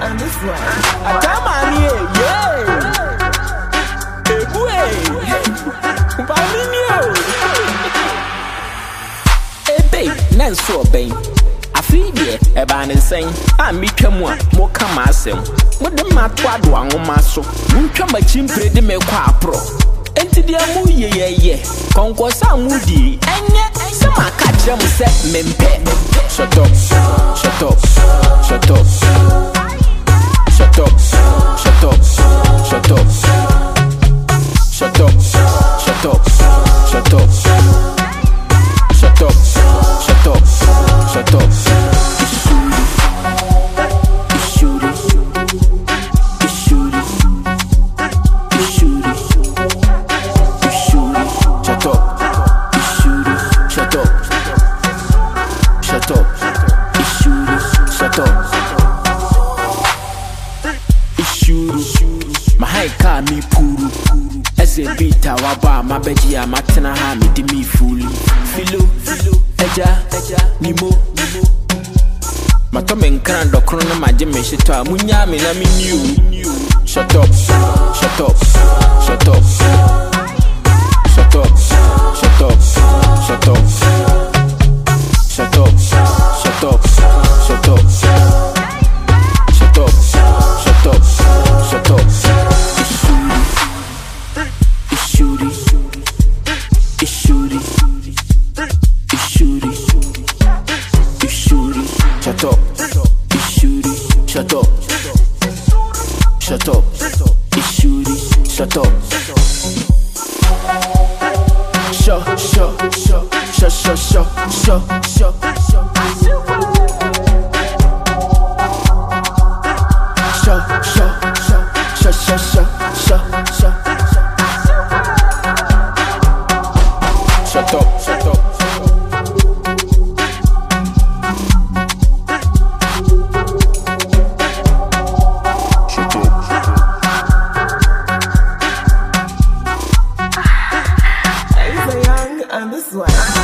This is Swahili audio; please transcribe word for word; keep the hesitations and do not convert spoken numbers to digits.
and this one. I come on here, yeah. Hey, boy. Baminio. Hey, babe, nan so babe. I feel there, a ban and saying, I meet him one more come as him. What the matter do I want my so? You come a chimpre de me qua pro. And to the amu ye ye ye. Concourse a moody. And yet, some I catch them set men pet. Shut up, shut up, shut up. Shut up, shut up, shut up. Shut up, shut up, shut up. Shut up, shut up, shut up. Car me puru as a beat our my baby a matana ha me di me fully filo eja nimo my tomen can do crono ma je me shito amunya me na me new. Shut up, shut up, shut up, shut up, shut up, shut up, shut up, shut up, shut up, shut up, shut up, shut up. Shut up, shut up, shut up, it's shooty, shut up. Shut, shut, shut, shut, shut, shut, shut, shut, shut. Shut, shut, shut, shut, shut, shut, shut, shut up, shut up. And this one.